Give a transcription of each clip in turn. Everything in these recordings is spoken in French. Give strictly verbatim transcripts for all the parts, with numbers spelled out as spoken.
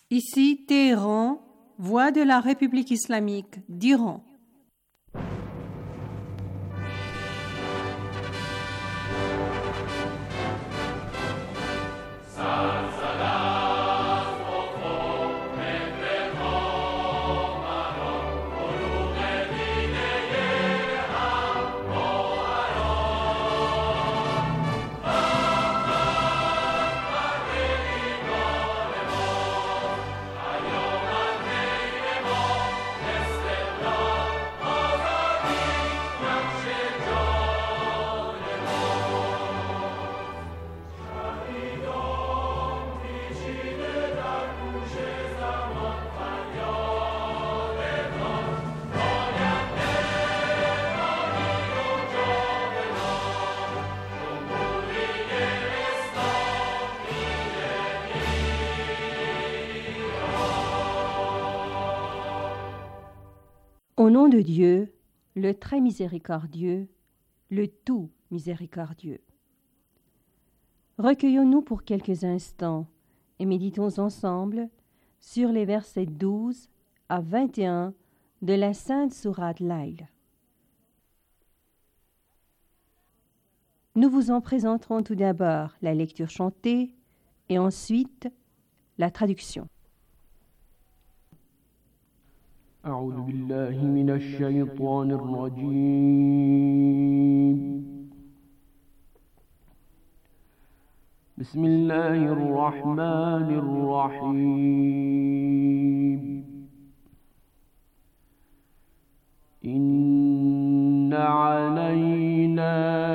Ici Téhéran, voix de la République islamique d'Iran. Au nom de Dieu, le très miséricordieux, le tout miséricordieux. Recueillons-nous pour quelques instants et méditons ensemble sur les versets douze à vingt et un de la Sainte Sourate Layl. Nous vous en présenterons tout d'abord la lecture chantée et ensuite la traduction. أعوذ بالله من الشيطان الرجيم بسم الله الرحمن الرحيم إن علينا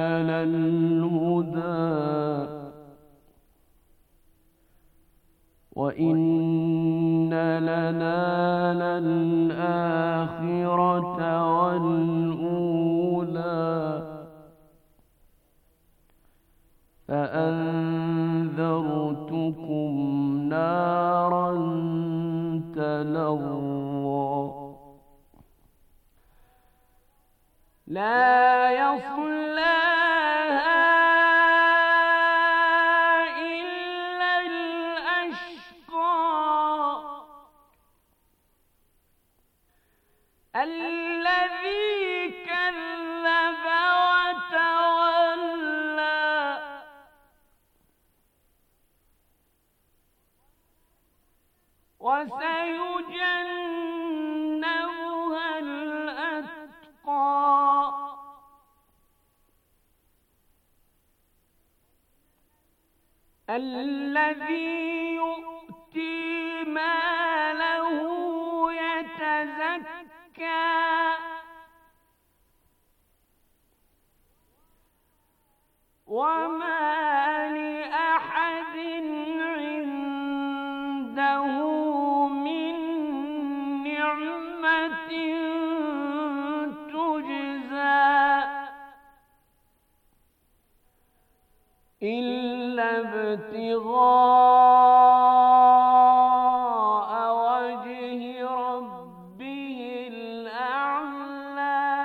للهدى وإن لنا للآخرة والأولى فأنذرتكم نارا تلظى لا يصلاها إلا الأشقى الذي كذب وتولى وسيجنبها الأتقى الذي يؤتي ماله يتزكى وما لأحد عنده من نعمة تجزى إلا ابتغاء وجه ربه الأعلى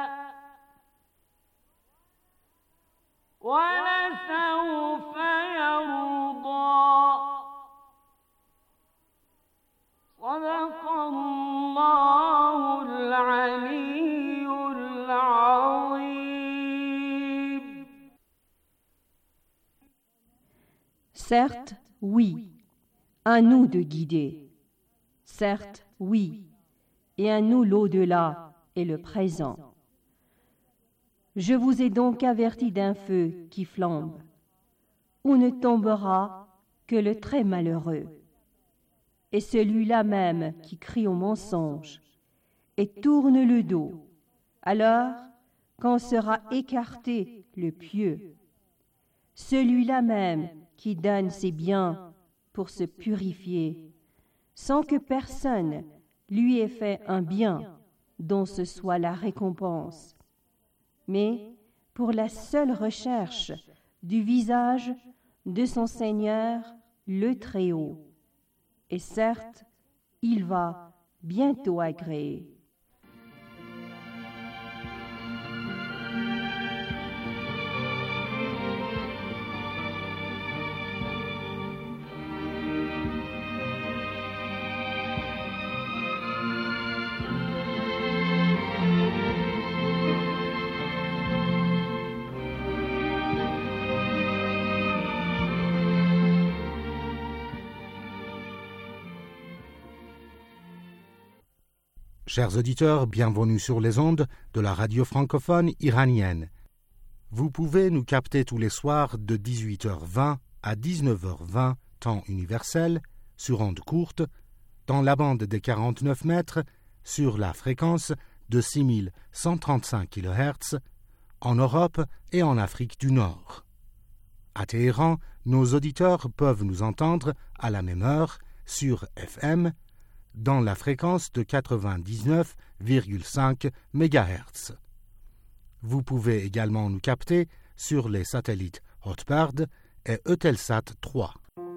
ولسوف يرضى صدق الله العلي العظيم. Certes, oui, à nous de guider. Certes, oui, et à nous l'au-delà et le présent. Je vous ai donc averti d'un feu qui flambe, où ne tombera que le très malheureux, et celui-là même qui crie au mensonge, et tourne le dos, alors qu'en sera écarté le pieux, celui-là même qui donne ses biens pour se purifier, sans que personne lui ait fait un bien dont ce soit la récompense, mais pour la seule recherche du visage de son Seigneur le Très-Haut. Et certes, il va bientôt agréer. Chers auditeurs, bienvenue sur les ondes de la radio francophone iranienne. Vous pouvez nous capter tous les soirs de dix-huit heures vingt à dix-neuf heures vingt, temps universel, sur ondes courtes, dans la bande des quarante-neuf mètres, sur la fréquence de six mille cent trente-cinq kilohertz, en Europe et en Afrique du Nord. À Téhéran, nos auditeurs peuvent nous entendre à la même heure sur F M, dans la fréquence de quatre-vingt-dix-neuf virgule cinq mégahertz. Vous pouvez également nous capter sur les satellites Hotbird et Eutelsat trois.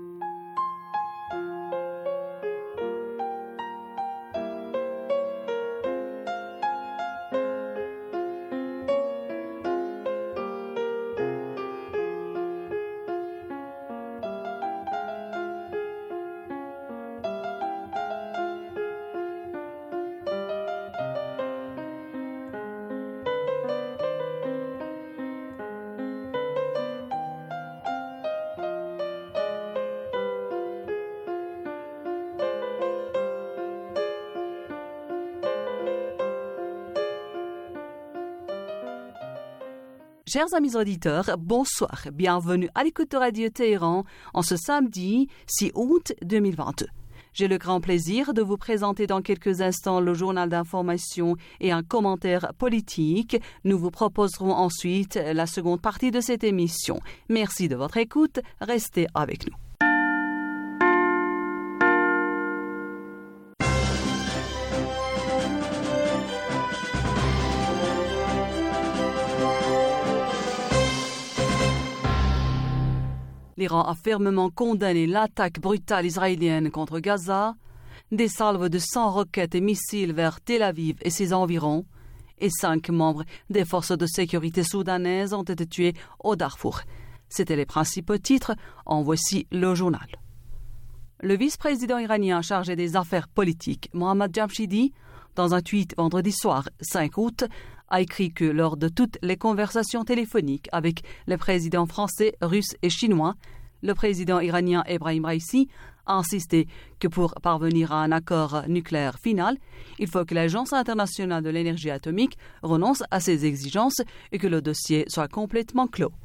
Chers amis auditeurs, bonsoir. Bienvenue à l'écoute de Radio Téhéran en ce samedi six août deux mille vingt-deux. J'ai le grand plaisir de vous présenter dans quelques instants le journal d'information et un commentaire politique. Nous vous proposerons ensuite la seconde partie de cette émission. Merci de votre écoute. Restez avec nous. L'Iran a fermement condamné l'attaque brutale israélienne contre Gaza, des salves de cent roquettes et missiles vers Tel Aviv et ses environs, et cinq membres des forces de sécurité soudanaises ont été tués au Darfour. C'étaient les principaux titres, en voici le journal. Le vice-président iranien chargé des affaires politiques, Mohammad Jamshidi, dans un tweet vendredi soir cinq août, a écrit que lors de toutes les conversations téléphoniques avec les présidents français, russes et chinois, le président iranien Ebrahim Raïssi a insisté que pour parvenir à un accord nucléaire final, il faut que l'Agence internationale de l'énergie atomique renonce à ses exigences et que le dossier soit complètement clos.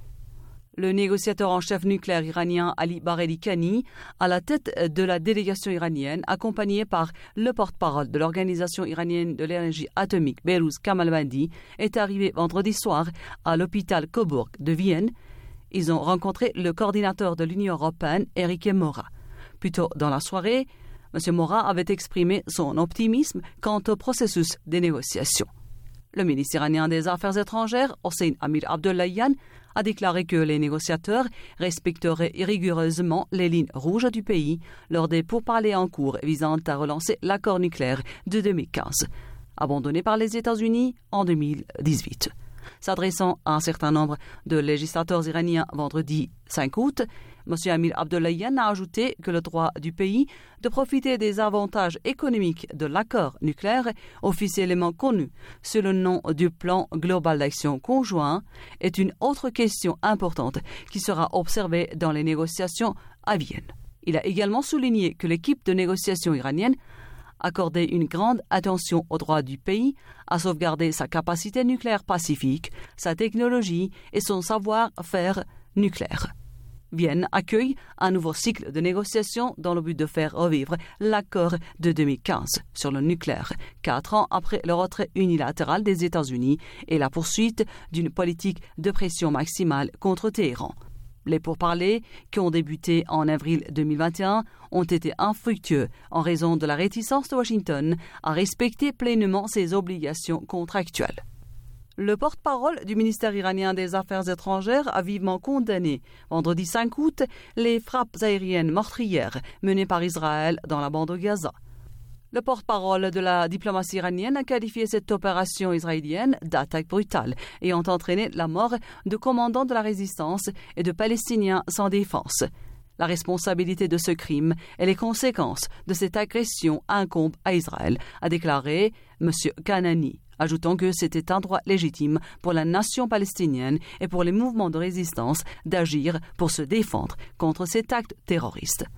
Le négociateur en chef nucléaire iranien Ali Bagheri Kani, à la tête de la délégation iranienne, accompagné par le porte-parole de l'Organisation iranienne de l'énergie atomique, Behrouz Kamalvandi, est arrivé vendredi soir à l'hôpital Coburg de Vienne. Ils ont rencontré le coordinateur de l'Union européenne, Enrique Mora. Plus tôt dans la soirée, M. Mora avait exprimé son optimisme quant au processus des négociations. Le ministre iranien des Affaires étrangères, Hossein Amir Abdollahian, a déclaré que les négociateurs respecteraient rigoureusement les lignes rouges du pays lors des pourparlers en cours visant à relancer l'accord nucléaire de deux mille quinze, abandonné par les États-Unis en deux mille dix-huit. S'adressant à un certain nombre de législateurs iraniens vendredi cinq août, M. Amir Abdollahian a ajouté que le droit du pays de profiter des avantages économiques de l'accord nucléaire, officiellement connu sous le nom du plan global d'action conjoint, est une autre question importante qui sera observée dans les négociations à Vienne. Il a également souligné que l'équipe de négociation iranienne accordait une grande attention au droit du pays à sauvegarder sa capacité nucléaire pacifique, sa technologie et son savoir-faire nucléaire. Vienne accueille un nouveau cycle de négociations dans le but de faire revivre l'accord de deux mille quinze sur le nucléaire, quatre ans après le retrait unilatéral des États-Unis et la poursuite d'une politique de pression maximale contre Téhéran. Les pourparlers, qui ont débuté en avril deux mille vingt et un, ont été infructueux en raison de la réticence de Washington à respecter pleinement ses obligations contractuelles. Le porte-parole du ministère iranien des Affaires étrangères a vivement condamné vendredi cinq août les frappes aériennes meurtrières menées par Israël dans la bande de Gaza. Le porte-parole de la diplomatie iranienne a qualifié cette opération israélienne d'attaque brutale ayant entraîné la mort de commandants de la résistance et de Palestiniens sans défense. La responsabilité de ce crime et les conséquences de cette agression incombent à Israël, a déclaré M. Kanani, ajoutant que c'était un droit légitime pour la nation palestinienne et pour les mouvements de résistance d'agir pour se défendre contre cet acte terroriste.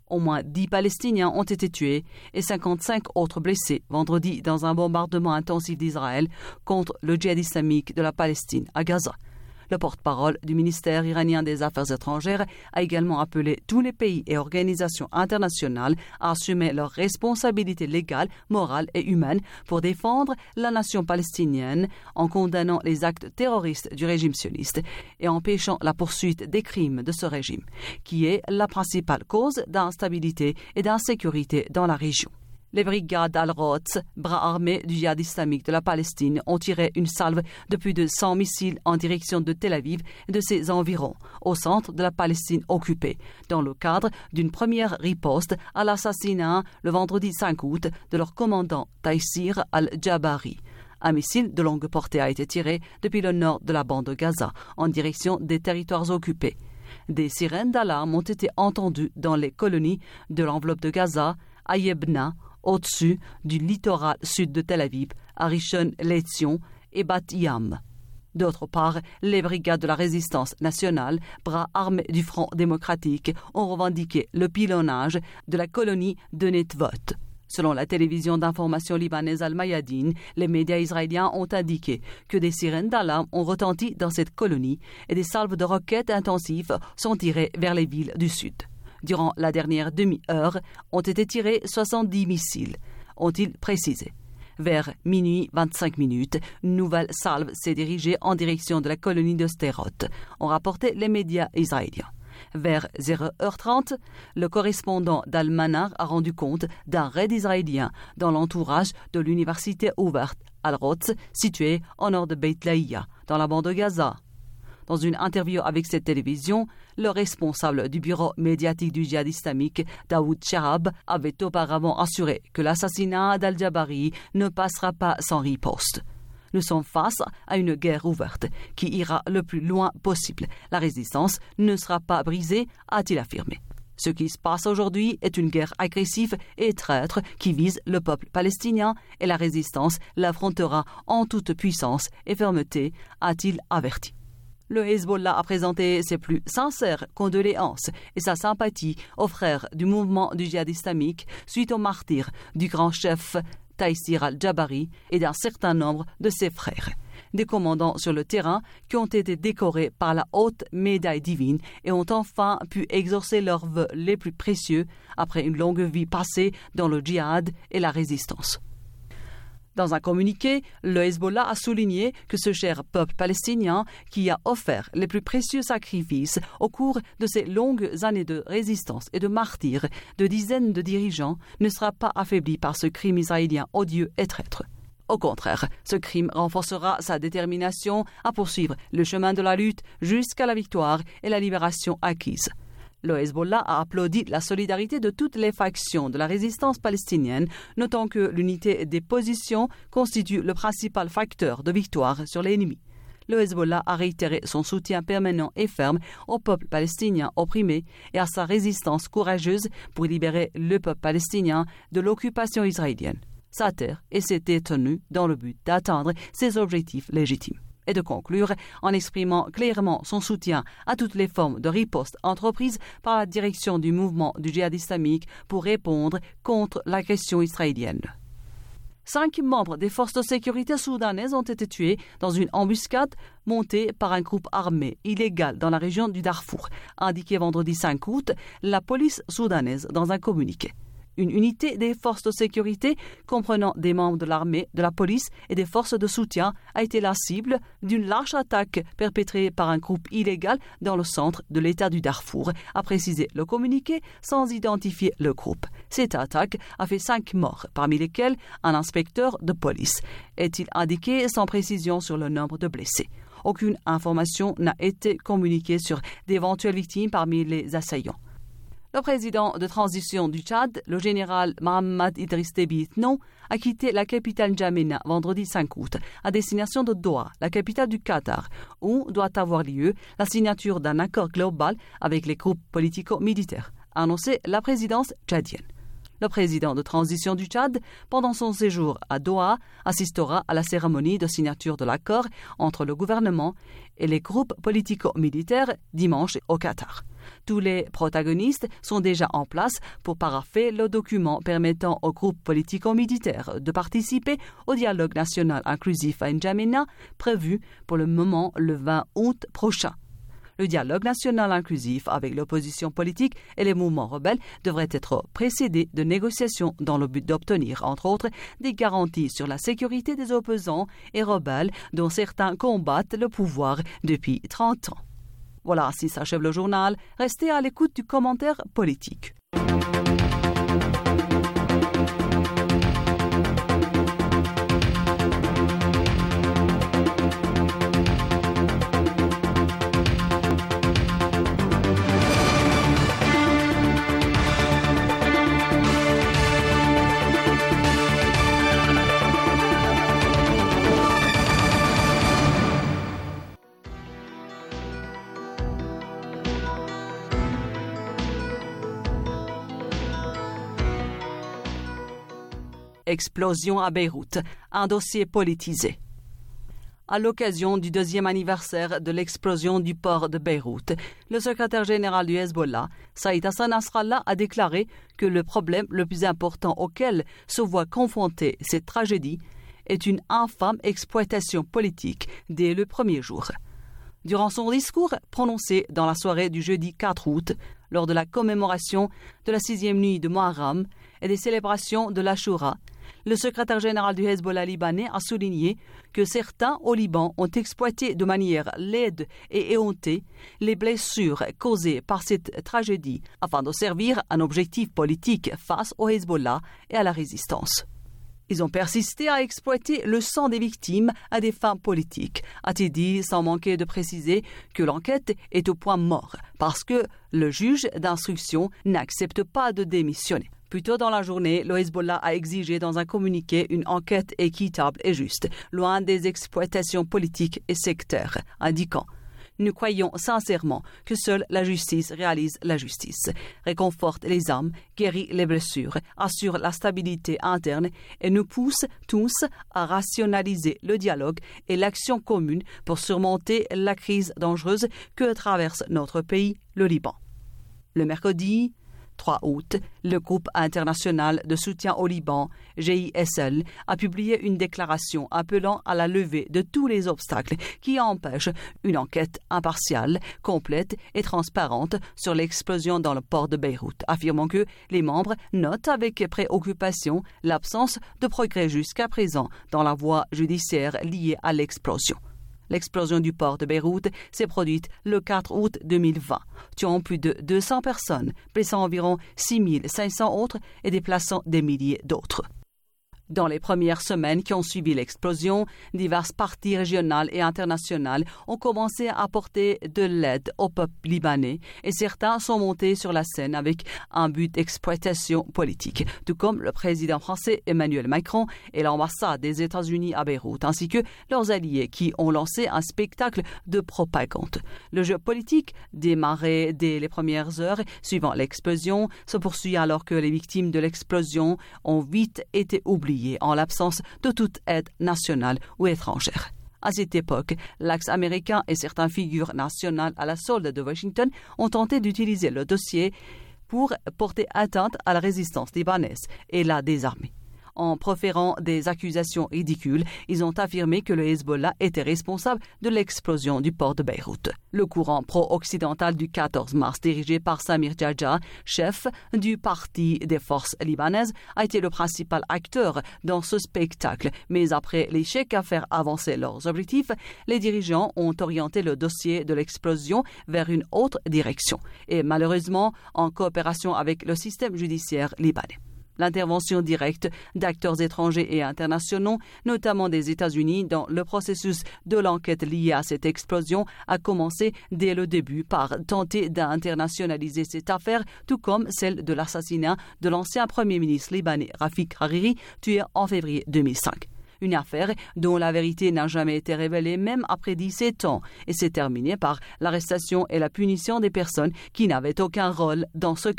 Au moins dix Palestiniens ont été tués et cinquante-cinq autres blessés vendredi dans un bombardement intensif d'Israël contre le djihad islamique de la Palestine à Gaza. Le porte-parole du ministère iranien des Affaires étrangères a également appelé tous les pays et organisations internationales à assumer leurs responsabilités légales, morales et humaines pour défendre la nation palestinienne en condamnant les actes terroristes du régime sioniste et empêchant la poursuite des crimes de ce régime, qui est la principale cause d'instabilité et d'insécurité dans la région. Les brigades Al-Rods, bras armés du djihad islamique de la Palestine, ont tiré une salve de plus de cent missiles en direction de Tel Aviv et de ses environs, au centre de la Palestine occupée, dans le cadre d'une première riposte à l'assassinat le vendredi cinq août de leur commandant Taïsir al-Jabari. Un missile de longue portée a été tiré depuis le nord de la bande de Gaza, en direction des territoires occupés. Des sirènes d'alarme ont été entendues dans les colonies de l'enveloppe de Gaza, à Yebna, au-dessus du littoral sud de Tel Aviv, à Rishon LeZion et Bat Yam. D'autre part, les brigades de la résistance nationale, bras armés du Front démocratique, ont revendiqué le pilonnage de la colonie de Netvot. Selon la télévision d'information libanaise Al-Mayadin, les médias israéliens ont indiqué que des sirènes d'alarme ont retenti dans cette colonie et des salves de roquettes intensives sont tirées vers les villes du sud. Durant la dernière demi-heure, ont été tirés soixante-dix missiles, ont-ils précisé. Vers minuit vingt-cinq minutes, une nouvelle salve s'est dirigée en direction de la colonie de Sderot, ont rapporté les médias israéliens. Vers zéro heure trente, le correspondant d'Al-Manar a rendu compte d'un raid israélien dans l'entourage de l'université ouverte Al-Rods, située au nord de Beit Laïa, dans la bande de Gaza. Dans une interview avec cette télévision, le responsable du bureau médiatique du djihad islamique, Daoud Shahab, avait auparavant assuré que l'assassinat d'Al-Jabari ne passera pas sans riposte. Nous sommes face à une guerre ouverte qui ira le plus loin possible. La résistance ne sera pas brisée, a-t-il affirmé. Ce qui se passe aujourd'hui est une guerre agressive et traître qui vise le peuple palestinien et la résistance l'affrontera en toute puissance et fermeté, a-t-il averti. Le Hezbollah a présenté ses plus sincères condoléances et sa sympathie aux frères du mouvement du djihad islamique suite au martyre du grand chef Taïsir al-Jabari et d'un certain nombre de ses frères. Des commandants sur le terrain qui ont été décorés par la haute médaille divine et ont enfin pu exaucer leurs vœux les plus précieux après une longue vie passée dans le djihad et la résistance. Dans un communiqué, le Hezbollah a souligné que ce cher peuple palestinien, qui a offert les plus précieux sacrifices au cours de ces longues années de résistance et de martyrs de dizaines de dirigeants, ne sera pas affaibli par ce crime israélien odieux et traître. Au contraire, ce crime renforcera sa détermination à poursuivre le chemin de la lutte jusqu'à la victoire et la libération acquise. Le Hezbollah a applaudi la solidarité de toutes les factions de la résistance palestinienne, notant que l'unité des positions constitue le principal facteur de victoire sur l'ennemi. Le Hezbollah a réitéré son soutien permanent et ferme au peuple palestinien opprimé et à sa résistance courageuse pour libérer le peuple palestinien de l'occupation israélienne, sa terre et ses détenus dans le but d'atteindre ses objectifs légitimes. Et de conclure en exprimant clairement son soutien à toutes les formes de riposte entreprises par la direction du mouvement du djihad islamique pour répondre contre l'agression israélienne. Cinq membres des forces de sécurité soudanaises ont été tués dans une embuscade montée par un groupe armé illégal dans la région du Darfour, a indiqué vendredi cinq août la police soudanaise dans un communiqué. Une unité des forces de sécurité comprenant des membres de l'armée, de la police et des forces de soutien a été la cible d'une large attaque perpétrée par un groupe illégal dans le centre de l'État du Darfour, a précisé le communiqué sans identifier le groupe. Cette attaque a fait cinq morts, parmi lesquels un inspecteur de police, est-il indiqué sans précision sur le nombre de blessés. Aucune information n'a été communiquée sur d'éventuelles victimes parmi les assaillants. Le président de transition du Tchad, le général Mohamed Idriss Déby Itno, a quitté la capitale N'Djamena vendredi cinq août à destination de Doha, la capitale du Qatar, où doit avoir lieu la signature d'un accord global avec les groupes politico-militaires, a annoncé la présidence tchadienne. Le président de transition du Tchad, pendant son séjour à Doha, assistera à la cérémonie de signature de l'accord entre le gouvernement et les groupes politico-militaires dimanche au Qatar. Tous les protagonistes sont déjà en place pour parapher le document permettant aux groupes politico-militaires de participer au dialogue national inclusif à N'Djamena, prévu pour le moment le vingt août prochain. Le dialogue national inclusif avec l'opposition politique et les mouvements rebelles devrait être précédé de négociations dans le but d'obtenir, entre autres, des garanties sur la sécurité des opposants et rebelles dont certains combattent le pouvoir depuis trente ans. Voilà, ainsi s'achève le journal. Restez à l'écoute du commentaire politique. Explosion à Beyrouth, un dossier politisé. À l'occasion du deuxième anniversaire de l'explosion du port de Beyrouth, le secrétaire général du Hezbollah, Saïd Hassan Nasrallah, a déclaré que le problème le plus important auquel se voit confrontée cette tragédie est une infâme exploitation politique dès le premier jour. Durant son discours prononcé dans la soirée du jeudi quatre août, lors de la commémoration de la sixième nuit de Muharram et des célébrations de l'Ashura, le secrétaire général du Hezbollah libanais a souligné que certains au Liban ont exploité de manière laide et éhontée les blessures causées par cette tragédie afin de servir un objectif politique face au Hezbollah et à la résistance. Ils ont persisté à exploiter le sang des victimes à des fins politiques, a-t-il dit sans manquer de préciser que l'enquête est au point mort parce que le juge d'instruction n'accepte pas de démissionner. Plus tôt dans la journée, le Hezbollah a exigé dans un communiqué une enquête équitable et juste, loin des exploitations politiques et sectaires, indiquant « Nous croyons sincèrement que seule la justice réalise la justice, réconforte les âmes, guérit les blessures, assure la stabilité interne et nous pousse tous à rationaliser le dialogue et l'action commune pour surmonter la crise dangereuse que traverse notre pays, le Liban. » Le mercredi trois août, le groupe international de soutien au Liban, G I S L, a publié une déclaration appelant à la levée de tous les obstacles qui empêchent une enquête impartiale, complète et transparente sur l'explosion dans le port de Beyrouth, affirmant que les membres notent avec préoccupation l'absence de progrès jusqu'à présent dans la voie judiciaire liée à l'explosion. L'explosion du port de Beyrouth s'est produite le quatre août deux mille vingt, tuant plus de deux cents personnes, blessant environ six mille cinq cents autres et déplaçant des milliers d'autres. Dans les premières semaines qui ont suivi l'explosion, diverses parties régionales et internationales ont commencé à apporter de l'aide au peuple libanais et certains sont montés sur la scène avec un but d'exploitation politique, tout comme le président français Emmanuel Macron et l'ambassade des États-Unis à Beyrouth, ainsi que leurs alliés qui ont lancé un spectacle de propagande. Le jeu politique, démarré dès les premières heures suivant l'explosion, se poursuit alors que les victimes de l'explosion ont vite été oubliées en l'absence de toute aide nationale ou étrangère. À cette époque, l'axe américain et certaines figures nationales à la solde de Washington ont tenté d'utiliser le dossier pour porter atteinte à la résistance libanaise et la désarmer. En proférant des accusations ridicules, ils ont affirmé que le Hezbollah était responsable de l'explosion du port de Beyrouth. Le courant pro-occidental du quatorze mars, dirigé par Samir Djadja, chef du Parti des forces libanaises, a été le principal acteur dans ce spectacle. Mais après l'échec à faire avancer leurs objectifs, les dirigeants ont orienté le dossier de l'explosion vers une autre direction, et malheureusement en coopération avec le système judiciaire libanais. L'intervention directe d'acteurs étrangers et internationaux, notamment des États-Unis, dans le processus de l'enquête liée à cette explosion a commencé dès le début par tenter d'internationaliser cette affaire, tout comme celle de l'assassinat de l'ancien premier ministre libanais Rafik Hariri, tué en février deux mille cinq. Une affaire dont la vérité n'a jamais été révélée même après dix-sept ans et s'est terminée par l'arrestation et la punition des personnes qui n'avaient aucun rôle dans ce crime.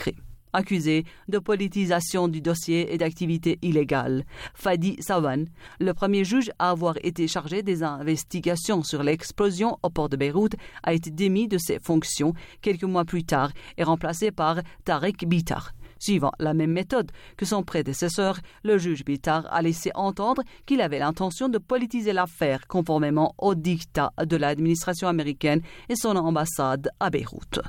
accusé de politisation du dossier et d'activités illégales. Fadi Sawan, le premier juge à avoir été chargé des investigations sur l'explosion au port de Beyrouth, a été démis de ses fonctions quelques mois plus tard et remplacé par Tariq Bitar. Suivant la même méthode que son prédécesseur, le juge Bitar a laissé entendre qu'il avait l'intention de politiser l'affaire conformément au dictat de l'administration américaine et son ambassade à Beyrouth.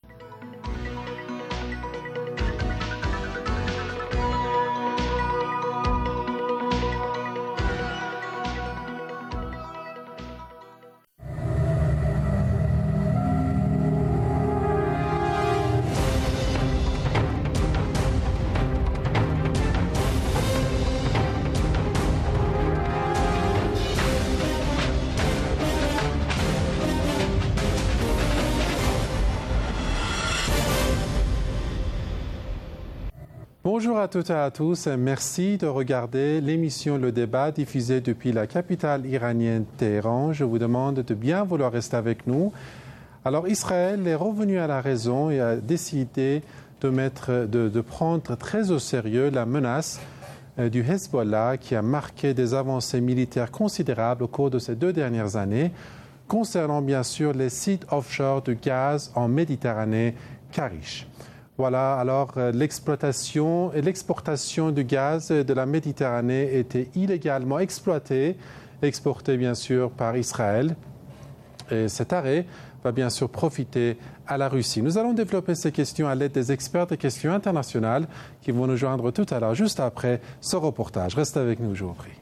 Bonjour à toutes et à tous, merci de regarder l'émission Le Débat diffusée depuis la capitale iranienne Téhéran. Je vous demande de bien vouloir rester avec nous. Alors Israël est revenu à la raison et a décidé de, mettre, de, de prendre très au sérieux la menace du Hezbollah qui a marqué des avancées militaires considérables au cours de ces deux dernières années concernant bien sûr les sites offshore de gaz en Méditerranée, Karish. Voilà, alors euh, l'exploitation et l'exportation du gaz de la Méditerranée était illégalement exploitée, exportée bien sûr par Israël. Et cet arrêt va bien sûr profiter à la Russie. Nous allons développer ces questions à l'aide des experts des questions internationales qui vont nous joindre tout à l'heure, juste après ce reportage. Restez avec nous, je vous prie.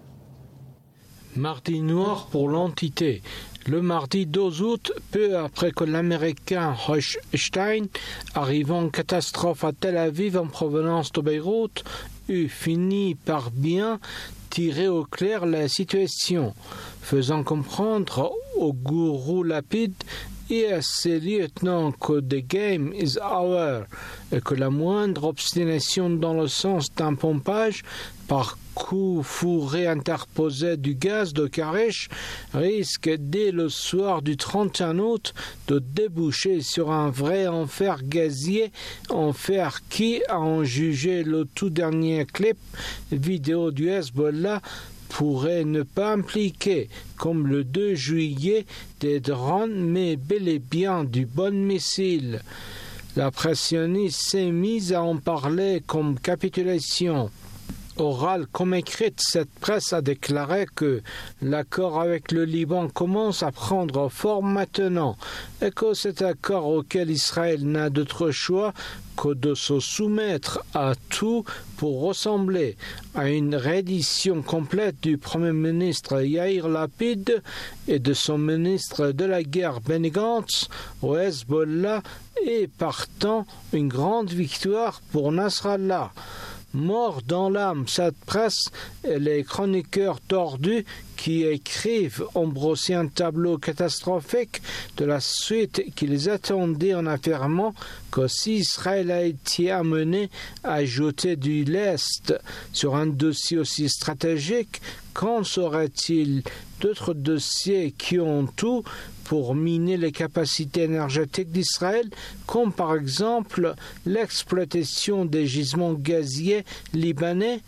Mardi noir pour l'entité. Le mardi douze août, peu après que l'Américain Hochstein, arrivant en catastrophe à Tel Aviv en provenance de Beyrouth, eut fini par bien tirer au clair la situation, faisant comprendre au gourou Lapid et à ses lieutenants que the game is over et que la moindre obstination dans le sens d'un pompage par coup fourré interposé du gaz de Karish risque dès le soir du trente et un août de déboucher sur un vrai enfer gazier, enfer qui, à en juger le tout dernier clip vidéo du Hezbollah, pourrait ne pas impliquer, comme le deux juillet, des drones, mais bel et bien du bon missile. La pressionniste s'est mise à en parler comme capitulation. Orale comme écrite, cette presse a déclaré que l'accord avec le Liban commence à prendre forme maintenant et que cet accord auquel Israël n'a d'autre choix que de se soumettre à tout pour ressembler à une reddition complète du Premier ministre Yair Lapid et de son ministre de la guerre Benny Gantz au Hezbollah et partant une grande victoire pour Nasrallah. Mort dans l'âme, cette presse et les chroniqueurs tordus qui écrivent ont brossé un tableau catastrophique de la suite qu'ils attendaient en affirmant que si Israël a été amené à jeter du lest sur un dossier aussi stratégique, qu'en serait-il d'autres dossiers qui ont tout pour miner les capacités énergétiques d'Israël, comme par exemple l'exploitation des gisements gaziers libanais?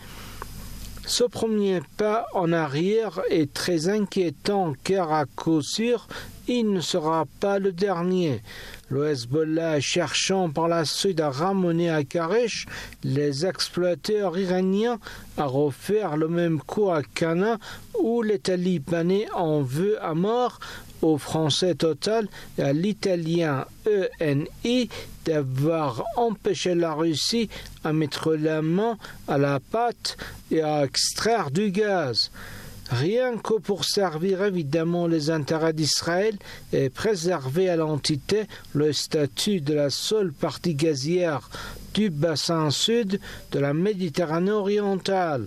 Ce premier pas en arrière est très inquiétant car à coup sûr, il ne sera pas le dernier. Le Hezbollah cherchant par la suite à ramener à Karish les exploiteurs iraniens à refaire le même coup à Cana où l'État libanais en veut à mort au français Total et à l'italien E N I d'avoir empêché la Russie à mettre la main à la pâte et à extraire du gaz. Rien que pour servir évidemment les intérêts d'Israël et préserver à l'entité le statut de la seule partie gazière du bassin sud de la Méditerranée orientale.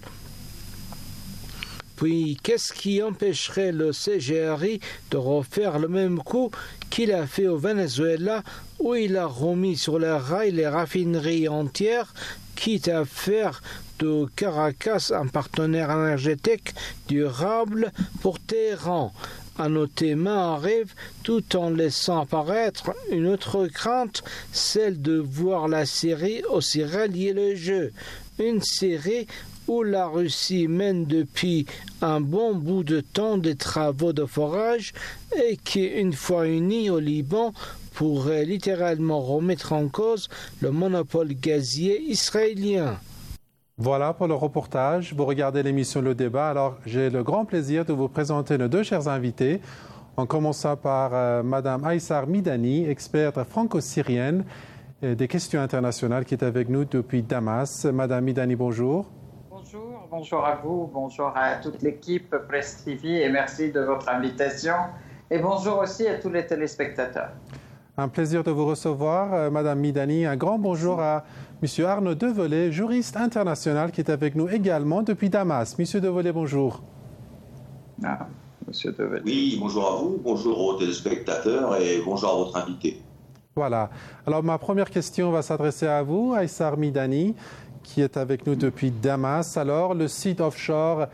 Puis, qu'est-ce qui empêcherait le C G R I de refaire le même coup qu'il a fait au Venezuela, où il a remis sur les rails les raffineries entières, quitte à faire de Caracas un partenaire énergétique durable pour Téhéran, à noter Maariv tout en laissant apparaître une autre crainte, celle de voir la Syrie aussi rallier le jeu. Une Syrie où la Russie mène depuis un bon bout de temps des travaux de forage et qui, une fois unie au Liban, pourrait littéralement remettre en cause le monopole gazier israélien. Voilà pour le reportage. Vous regardez l'émission Le Débat. Alors, j'ai le grand plaisir de vous présenter nos deux chers invités, en commençant par euh, Madame Aïssar Midani, experte franco-syrienne euh, des questions internationales, qui est avec nous depuis Damas. Madame Midani, bonjour. Bonjour, bonjour à vous, bonjour à toute l'équipe Presse T V et merci de votre invitation. Et bonjour aussi à tous les téléspectateurs. Un plaisir de vous recevoir, euh, Madame Midani. Un grand bonjour à Monsieur Arnaud Develay, juriste international, qui est avec nous également depuis Damas. Monsieur Develay, bonjour. Ah, Monsieur Develay. Oui, bonjour à vous, bonjour aux téléspectateurs et bonjour à votre invité. Voilà. Alors, ma première question va s'adresser à vous, Aïssar Midani, qui est avec nous depuis Damas. Alors, le site offshore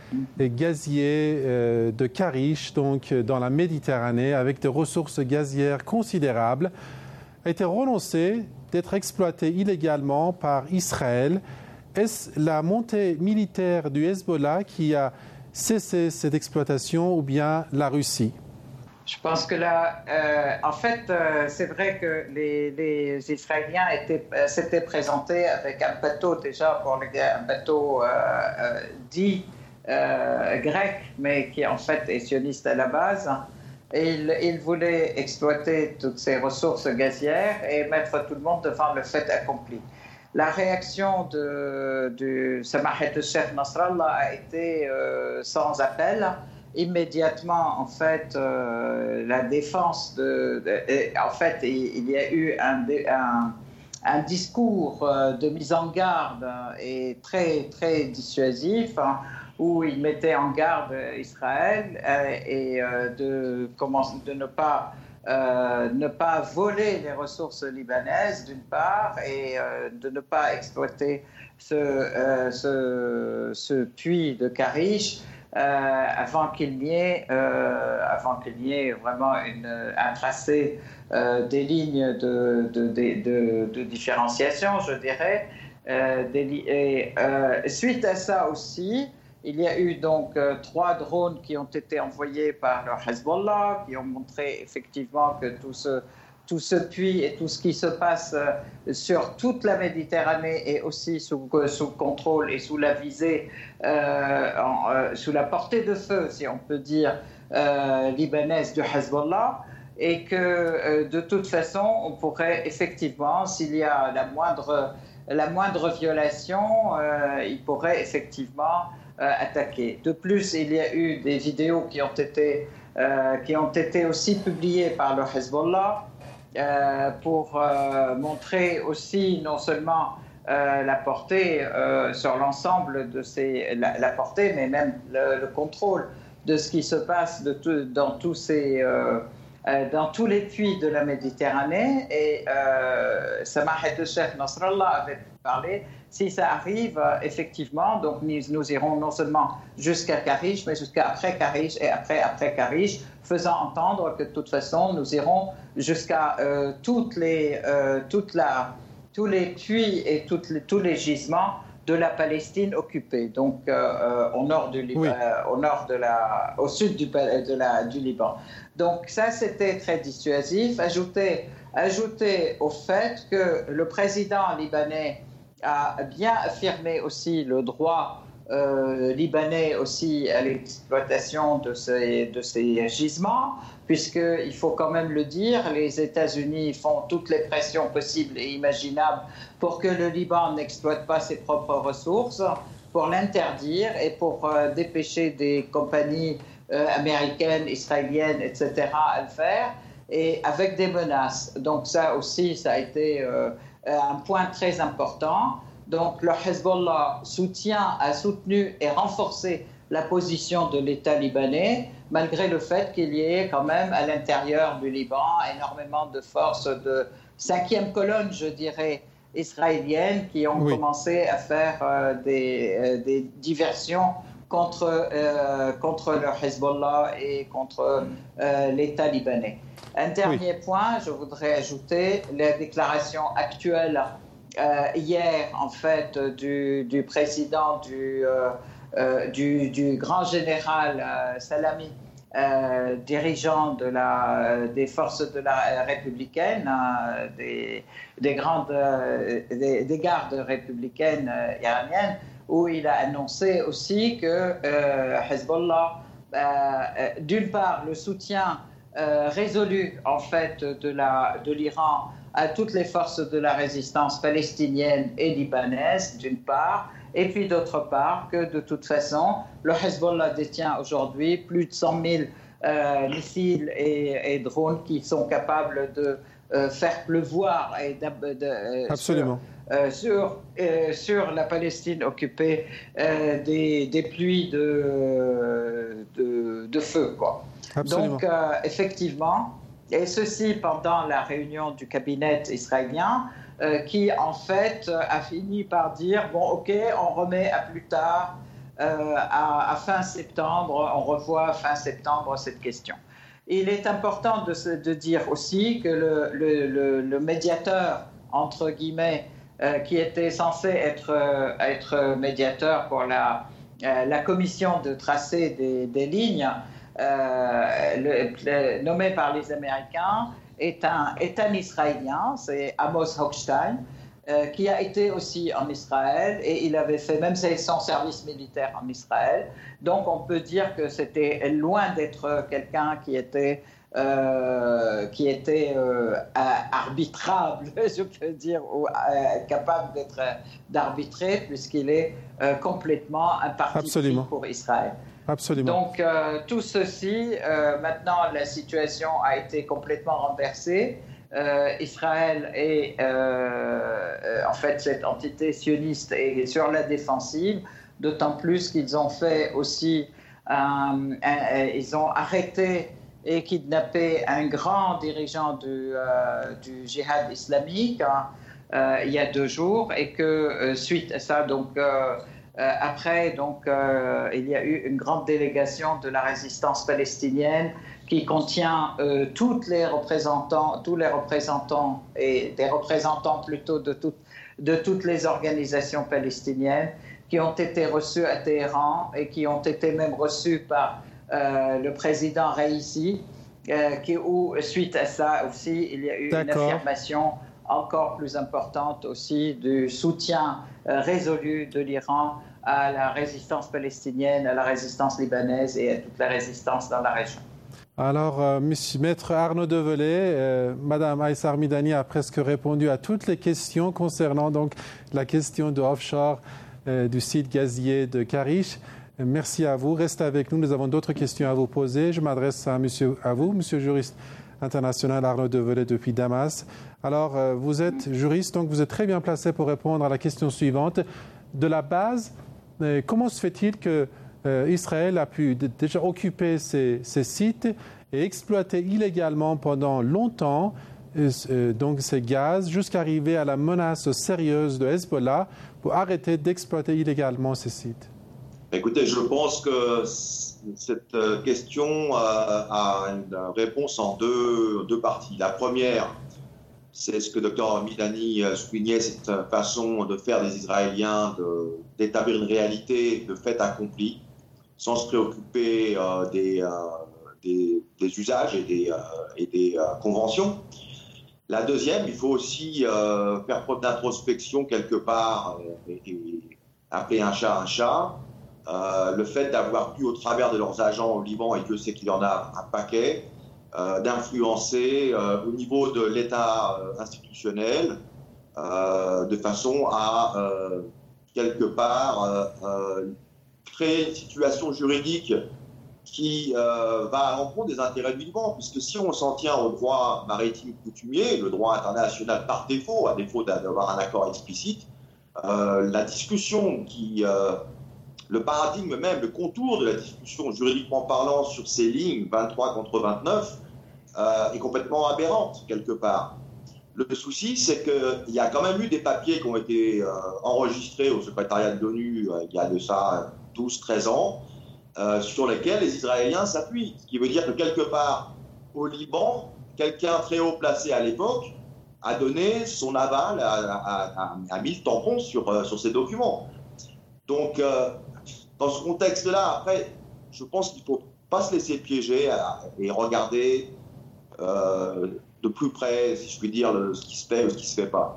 gazier euh, de Karish, donc dans la Méditerranée, avec des ressources gazières considérables, a été renoncé d'être exploité illégalement par Israël. Est-ce la montée militaire du Hezbollah qui a cessé cette exploitation ou bien la Russie? Je pense que là, euh, en fait, euh, c'est vrai que les, les Israéliens étaient, euh, s'étaient présentés avec un bateau déjà, pour les, un bateau euh, euh, dit euh, grec, mais qui en fait est sioniste à la base. Et ils, ils voulaient exploiter toutes ces ressources gazières et mettre tout le monde devant le fait accompli. La réaction de, du Samahet al-Sheikh Nasrallah a été euh, sans appel. Immédiatement, en fait, euh, la défense de, de et, en fait, il, il y a eu un, un, un discours de mise en garde et très très dissuasif, hein, où il mettait en garde Israël euh, et euh, de, comment, de ne pas euh, ne pas voler les ressources libanaises d'une part et euh, de ne pas exploiter ce, euh, ce, ce puits de Karish. Euh, avant qu'il n'y ait, euh, avant qu'il n'y ait vraiment une, un tracé euh, des lignes de, de, de, de, de différenciation, je dirais. Euh, des, et, euh, suite à ça aussi, il y a eu donc euh, trois drones qui ont été envoyés par le Hezbollah, qui ont montré effectivement que tout ce tout ce puits et tout ce qui se passe euh, sur toute la Méditerranée est aussi sous, euh, sous contrôle et sous la visée, euh, en, euh, sous la portée de feu, si on peut dire, euh, libanaise du Hezbollah, et que euh, de toute façon, on pourrait effectivement, s'il y a la moindre, la moindre violation, euh, il pourrait effectivement euh, attaquer. De plus, il y a eu des vidéos qui ont été, euh, qui ont été aussi publiées par le Hezbollah, Euh, pour euh, montrer aussi non seulement euh, la portée euh, sur l'ensemble de ces la, la portée, mais même le, le contrôle de ce qui se passe de tout, dans tous ces euh, euh, dans tous les puits de la Méditerranée. Et euh, Samahet al-Sheikh Nasrallah avait parlé. Si ça arrive, euh, effectivement, donc nous, nous irons non seulement jusqu'à Karish, mais jusqu'à après Karish et après après Karish, faisant entendre que de toute façon, nous irons jusqu'à euh, toutes les, euh, toute la, tous les puits et toutes les, tous les gisements de la Palestine occupée, donc euh, au nord du Liban, oui. euh, au nord de la, au sud du, de la, du Liban. Donc ça, c'était très dissuasif. Ajouté, ajouté au fait que le président libanais a bien affirmé aussi le droit Euh, libanais aussi à l'exploitation de ces, de ces gisements, puisqu'il faut quand même le dire, les États-Unis font toutes les pressions possibles et imaginables pour que le Liban n'exploite pas ses propres ressources, pour l'interdire et pour euh, dépêcher des compagnies euh, américaines, israéliennes, et cetera à le faire, et avec des menaces. Donc ça aussi, ça a été euh, un point très important. Donc le Hezbollah soutient, a soutenu et renforcé la position de l'État libanais, malgré le fait qu'il y ait quand même à l'intérieur du Liban énormément de forces de cinquième colonne, je dirais, israéliennes, qui ont oui. commencé à faire euh, des, euh, des diversions contre, euh, contre le Hezbollah et contre euh, l'État libanais. Un dernier oui. point, je voudrais ajouter la déclaration actuelle euh, hier, en fait, du, du président du, euh, euh, du, du grand général euh, Salami, euh, dirigeant de la, des forces de la euh, républicaines, euh, des, des grandes euh, des, des gardes républicaines euh, iraniennes, où il a annoncé aussi que euh, Hezbollah, euh, euh, d'une part, le soutien euh, résolu en fait de, la, de l'Iran à toutes les forces de la résistance palestinienne et libanaise, d'une part, et puis d'autre part que de toute façon, le Hezbollah détient aujourd'hui plus de cent mille euh, missiles et, et drones qui sont capables de euh, faire pleuvoir et de, de, euh, Absolument. Sur, euh, sur, euh, sur la Palestine occupée euh, des, des pluies de, de, de feu, quoi. Absolument. Donc, euh, effectivement, et ceci pendant la réunion du cabinet israélien, euh, qui en fait a fini par dire bon, ok, on remet à plus tard, euh, à, à fin septembre, on revoit fin septembre cette question. Il est important de, de dire aussi que le, le, le, le médiateur, entre guillemets, euh, qui était censé être, euh, être médiateur pour la, euh, la commission de tracer des, des lignes, Euh, le, le, nommé par les Américains, est un, est un Israélien, c'est Amos Hochstein, euh, qui a été aussi en Israël et il avait fait même son service militaire en Israël. Donc on peut dire que c'était loin d'être quelqu'un qui était, euh, qui était euh, arbitrable, je peux dire, ou euh, capable d'être, d'arbitrer, puisqu'il est euh, complètement un parti pris pour Israël. Absolument. Donc, euh, tout ceci, euh, maintenant, la situation a été complètement renversée. Euh, Israël est, euh, euh, en fait, cette entité sioniste est sur la défensive, d'autant plus qu'ils ont fait aussi, euh, un, un, ils ont arrêté et kidnappé un grand dirigeant du, euh, du djihad islamique hein, euh, il y a deux jours, et que euh, suite à ça, donc, euh, Euh, après, donc, euh, il y a eu une grande délégation de la résistance palestinienne qui contient euh, toutes les représentants, tous les représentants et des représentants plutôt de, tout, de toutes les organisations palestiniennes qui ont été reçus à Téhéran et qui ont été même reçus par euh, le président Raisi, euh, qui, où, suite à ça aussi, il y a eu D'accord. une affirmation encore plus importante aussi du soutien euh, résolu de l'Iran à la résistance palestinienne, à la résistance libanaise et à toute la résistance dans la région. Alors, euh, monsieur, maître Arnaud Develay, euh, Madame Aïssa Midani a presque répondu à toutes les questions concernant donc la question de offshore euh, du site gazier de Karish. Euh, merci à vous. Restez avec nous. Nous avons d'autres questions à vous poser. Je m'adresse à, monsieur, à vous, monsieur juriste international Arnaud Develay depuis Damas. Alors, euh, vous êtes juriste, donc vous êtes très bien placé pour répondre à la question suivante. De la base, euh, comment se fait-il que euh, Israël a pu d- déjà occuper ces, ces sites et exploiter illégalement pendant longtemps euh, euh, donc ces gaz jusqu'à arriver à la menace sérieuse de Hezbollah pour arrêter d'exploiter illégalement ces sites? Écoutez, je pense que cette question a une réponse en deux, deux parties. La première, c'est ce que docteur Midani soulignait, cette façon de faire des Israéliens, de, d'établir une réalité de fait accompli, sans se préoccuper euh, des, euh, des, des usages et des, euh, et des euh, conventions. La deuxième, il faut aussi euh, faire preuve d'introspection quelque part euh, et, et appeler un chat un chat. Euh, le fait d'avoir pu, au travers de leurs agents au Liban, et Dieu sait qu'il y en a un paquet, euh, d'influencer euh, au niveau de l'État euh, institutionnel euh, de façon à, euh, quelque part, euh, euh, créer une situation juridique qui euh, va à l'encontre des intérêts du Liban, puisque si on s'en tient au droit maritime coutumier, le droit international par défaut, à défaut d'avoir un accord explicite, euh, la discussion qui... Euh, le paradigme même, le contour de la discussion juridiquement parlant sur ces lignes vingt-trois contre vingt-neuf euh, est complètement aberrante quelque part. Le souci, c'est qu'il y a quand même eu des papiers qui ont été euh, enregistrés au secrétariat de l'ONU euh, il y a de ça douze treize ans, euh, sur lesquels les Israéliens s'appuient. Ce qui veut dire que quelque part, au Liban, quelqu'un très haut placé à l'époque a donné son aval, a, a, a, a mis le tampon sur, euh, sur ces documents. Donc, euh, dans ce contexte-là, après, je pense qu'il ne faut pas se laisser piéger à, et regarder euh, de plus près, si je puis dire, le, ce qui se fait ou ce qui ne se fait pas,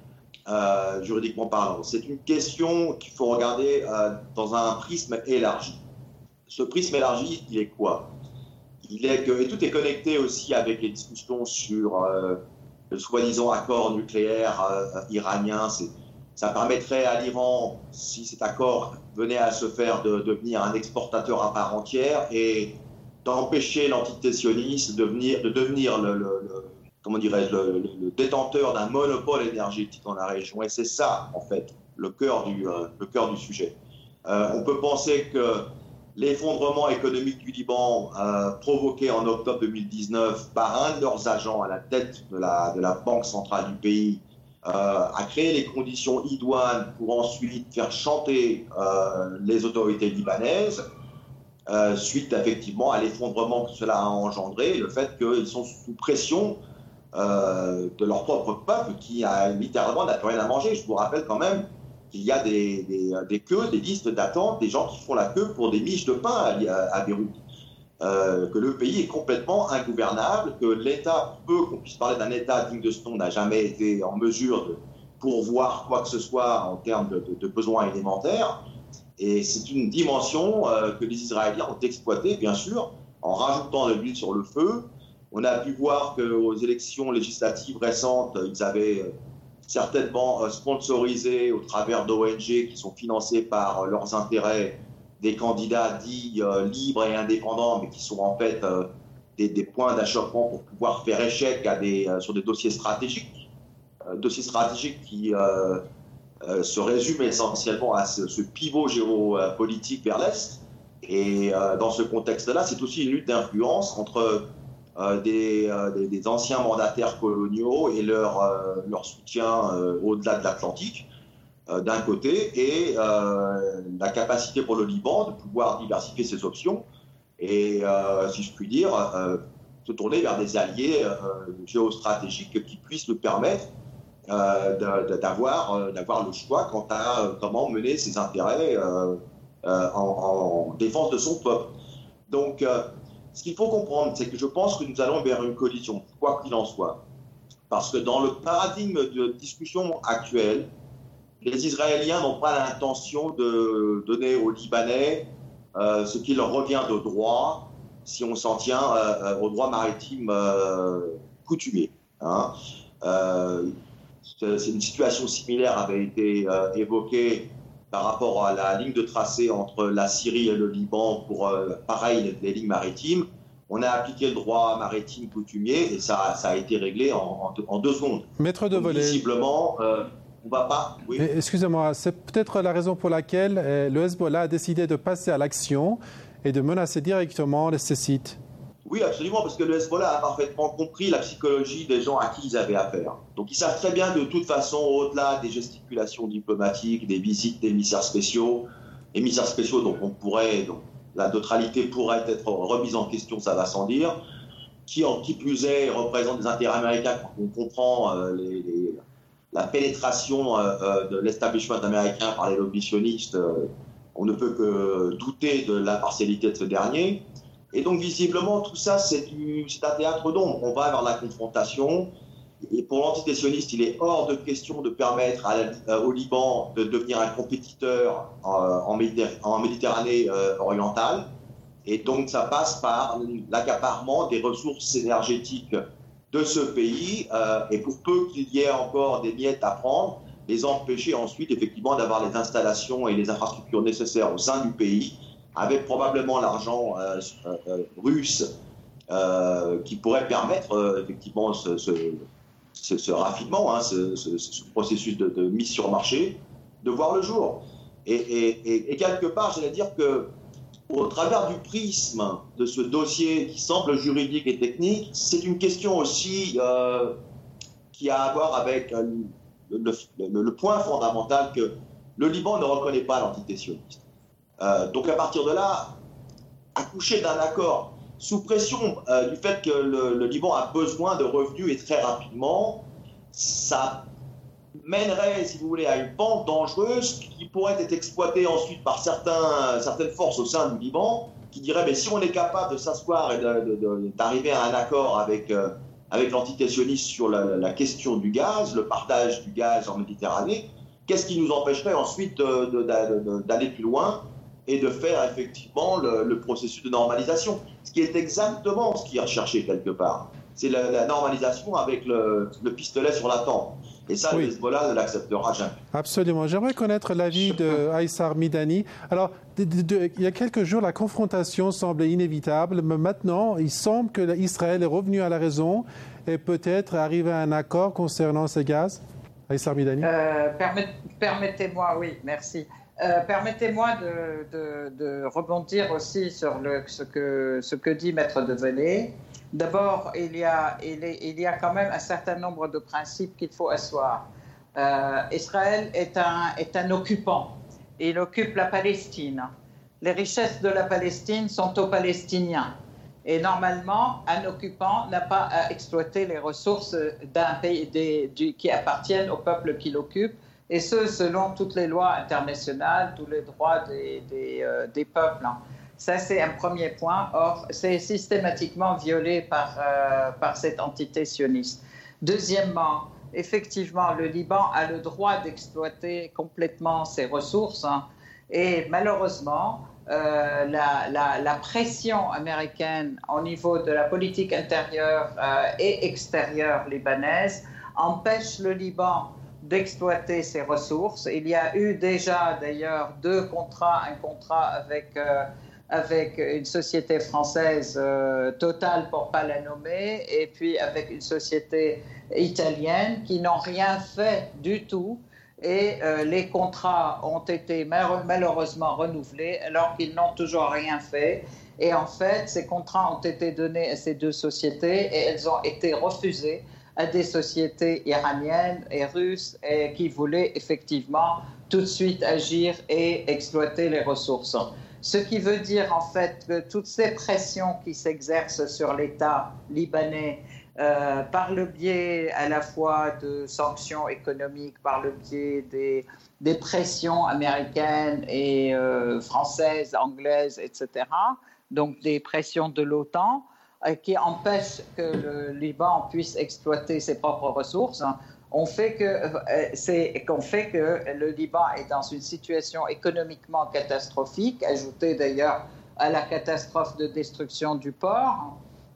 euh, juridiquement parlant. C'est une question qu'il faut regarder euh, dans un prisme élargi. Ce prisme élargi, il est quoi? Il est que, et tout est connecté aussi avec les discussions sur euh, le soi-disant accord nucléaire euh, iranien. C'est, ça permettrait à l'Iran, si cet accord venait à se faire, de, de devenir un exportateur à part entière et d'empêcher l'entité sioniste de, venir, de devenir le, le, le, comment dirais-je, le, le, le détenteur d'un monopole énergétique dans la région. Et c'est ça, en fait, le cœur du, euh, le cœur du sujet. Euh, on peut penser que l'effondrement économique du Liban, euh, provoqué en octobre deux mille dix-neuf par un de leurs agents à la tête de la, de la banque centrale du pays, euh, a créé les conditions idoines pour ensuite faire chanter euh, les autorités libanaises, euh, suite effectivement à l'effondrement que cela a engendré, le fait qu'ils sont sous pression euh, de leur propre peuple qui a littéralement n'a plus rien à manger. Je vous rappelle quand même qu'il y a des, des, des queues, des listes d'attente, des gens qui font la queue pour des miches de pain à, à Beyrouth. Euh, que le pays est complètement ingouvernable, que l'État, peu qu'on puisse parler d'un État digne de ce nom, n'a jamais été en mesure de pourvoir quoi que ce soit en termes de, de, de besoins élémentaires. Et c'est une dimension euh, que les Israéliens ont exploitée, bien sûr, en rajoutant de l'huile sur le feu. On a pu voir qu'aux élections législatives récentes, ils avaient certainement sponsorisé au travers d'O N G qui sont financés par leurs intérêts des candidats dits euh, libres et indépendants, mais qui sont en fait euh, des, des points d'achoppement pour pouvoir faire échec à des, euh, sur des dossiers stratégiques, euh, dossiers stratégiques qui euh, euh, se résument essentiellement à ce, ce pivot géopolitique vers l'Est. Et euh, dans ce contexte-là, c'est aussi une lutte d'influence entre euh, des, euh, des, des anciens mandataires coloniaux et leur, euh, leur soutien euh, au-delà de l'Atlantique, d'un côté, et euh, la capacité pour le Liban de pouvoir diversifier ses options et, euh, si je puis dire, euh, se tourner vers des alliés euh, géostratégiques qui puissent nous permettre euh, de, de, d'avoir, euh, d'avoir le choix quant à euh, comment mener ses intérêts euh, euh, en, en défense de son peuple. Donc, euh, ce qu'il faut comprendre, c'est que je pense que nous allons vers une collision, quoi qu'il en soit. Parce que dans le paradigme de discussion actuelle, les Israéliens n'ont pas l'intention de donner aux Libanais euh, ce qui leur revient de droit, si on s'en tient euh, au droit maritime euh, coutumier. Hein. Euh, c'est une situation similaire avait été euh, évoquée par rapport à la ligne de tracé entre la Syrie et le Liban pour, euh, pareil, les lignes maritimes. On a appliqué le droit maritime coutumier et ça, ça a été réglé en, en, en deux secondes. Maître de Volée. Visiblement... Euh, On va pas, oui. Excusez-moi, c'est peut-être la raison pour laquelle le Hezbollah a décidé de passer à l'action et de menacer directement ces sites. Oui, absolument, parce que le Hezbollah a parfaitement compris la psychologie des gens à qui ils avaient affaire. Donc ils savent très bien de toute façon, au-delà des gesticulations diplomatiques, des visites d'émissaires spéciaux, émissaires spéciaux dont on pourrait, dont la neutralité pourrait être remise en question, ça va sans dire, qui en qui plus est représentent des intérêts américains quand on comprend euh, les, les la pénétration euh, de l'establishment américain par les lobbies sionistes, euh, on ne peut que douter de l'impartialité de ce dernier. Et donc, visiblement, tout ça, c'est, du, c'est un théâtre d'ombre. On va vers la confrontation. Et pour l'entité sioniste, il est hors de question de permettre à la, au Liban de devenir un compétiteur euh, en, Méditerranée, en Méditerranée euh, orientale. Et donc, ça passe par l'accaparement des ressources énergétiques de ce pays, euh, et pour peu qu'il y ait encore des miettes à prendre, les empêcher ensuite effectivement d'avoir les installations et les infrastructures nécessaires au sein du pays, avec probablement l'argent euh, euh, russe euh, qui pourrait permettre euh, effectivement ce, ce, ce, ce raffinement, hein, ce, ce, ce processus de, de mise sur marché, de voir le jour. Et, et, et, et quelque part, j'allais dire que au travers du prisme de ce dossier qui semble juridique et technique, c'est une question aussi euh, qui a à voir avec euh, le, le, le point fondamental que le Liban ne reconnaît pas l'entité sioniste. Euh, donc à partir de là, accoucher d'un accord sous pression euh, du fait que le, le Liban a besoin de revenus et très rapidement, ça mènerait, si vous voulez, à une pente dangereuse qui pourrait être exploitée ensuite par certains, certaines forces au sein du Liban qui diraient mais si on est capable de s'asseoir et de, de, de, d'arriver à un accord avec, euh, avec l'entité sioniste sur la, la question du gaz, le partage du gaz en Méditerranée, qu'est-ce qui nous empêcherait ensuite de, de, de, de, d'aller plus loin et de faire effectivement le, le processus de normalisation, ce qui est exactement ce qui est recherché quelque part. C'est la, la normalisation avec le, le pistolet sur la tempe. Et ça, oui. Le Hezbollah ne l'acceptera jamais. Absolument. J'aimerais connaître l'avis de Aïssar Midani. Alors, de, de, de, il y a quelques jours, la confrontation semblait inévitable, mais maintenant, il semble que Israël est revenu à la raison et peut-être arriver à un accord concernant ces gaz. Aïssar Midani. Euh, permet, permettez-moi, oui, merci. Euh, permettez-moi de, de, de rebondir aussi sur le, ce, que, ce que dit Maître Develay. D'abord, il y, a, il, est, il y a quand même un certain nombre de principes qu'il faut asseoir. Euh, Israël est un, est un occupant. Il occupe la Palestine. Les richesses de la Palestine sont aux Palestiniens. Et normalement, un occupant n'a pas à exploiter les ressources d'un pays des, du, qui appartiennent au peuple qui l'occupe, et ce, selon toutes les lois internationales, tous les droits des, des, euh, des peuples. Ça, c'est un premier point. Or, c'est systématiquement violé par, euh, par cette entité sioniste. Deuxièmement, effectivement, le Liban a le droit d'exploiter complètement ses ressources. Hein, et malheureusement, euh, la, la, la pression américaine au niveau de la politique intérieure euh, et extérieure libanaise empêche le Liban d'exploiter ses ressources. Il y a eu déjà, d'ailleurs, deux contrats, un contrat avec... Euh, avec une société française, euh, Total pour ne pas la nommer, et puis avec une société italienne qui n'ont rien fait du tout. Et euh, les contrats ont été malheureusement renouvelés alors qu'ils n'ont toujours rien fait. Et en fait, ces contrats ont été donnés à ces deux sociétés et elles ont été refusées à des sociétés iraniennes et russes et qui voulaient effectivement tout de suite agir et exploiter les ressources. Ce qui veut dire en fait que toutes ces pressions qui s'exercent sur l'État libanais euh, par le biais à la fois de sanctions économiques, par le biais des, des pressions américaines et euh, françaises, anglaises, et cetera, donc des pressions de l'OTAN, euh, qui empêchent que le Liban puisse exploiter ses propres ressources, hein, On fait que, euh, c'est qu'on fait que le Liban est dans une situation économiquement catastrophique, ajoutée d'ailleurs à la catastrophe de destruction du port.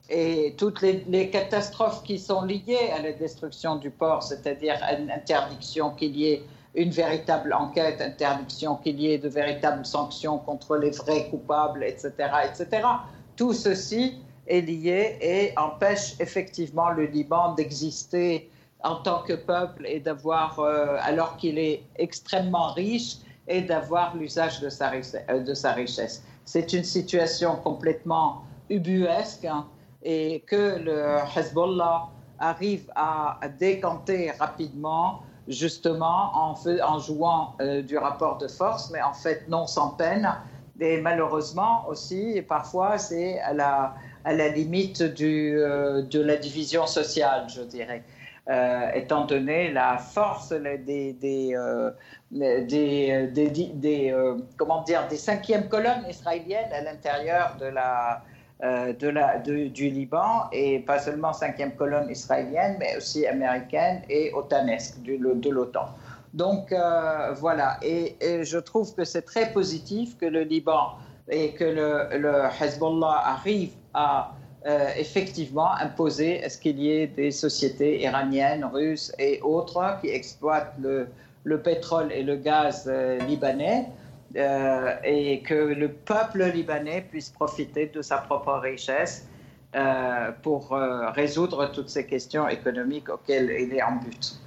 Et toutes les, les catastrophes qui sont liées à la destruction du port, c'est-à-dire une interdiction qu'il y ait une véritable enquête, interdiction qu'il y ait de véritables sanctions contre les vrais coupables, et cetera, et cetera. Tout ceci est lié et empêche effectivement le Liban d'exister en tant que peuple et d'avoir, euh, alors qu'il est extrêmement riche, et d'avoir l'usage de sa, de sa richesse. C'est une situation complètement ubuesque, hein, et que le Hezbollah arrive à, à décanter rapidement, justement en, fait, en jouant euh, du rapport de force, mais en fait non sans peine. Et malheureusement aussi, et parfois, c'est à la, à la limite du, euh, de la division sociale, je dirais. Euh, étant donné la force des, des, euh, des, des, des, des, euh, comment dire, des cinquièmes colonnes israéliennes à l'intérieur de la, euh, de la, de, du Liban, et pas seulement cinquième colonne israélienne, mais aussi américaine et otanesque de, de l'OTAN. Donc euh, voilà, et, et je trouve que c'est très positif que le Liban et que le, le Hezbollah arrive à Euh, effectivement imposer à ce qu'il y ait des sociétés iraniennes, russes et autres qui exploitent le, le pétrole et le gaz euh, libanais, euh, et que le peuple libanais puisse profiter de sa propre richesse euh, pour euh, résoudre toutes ces questions économiques auxquelles il est en but.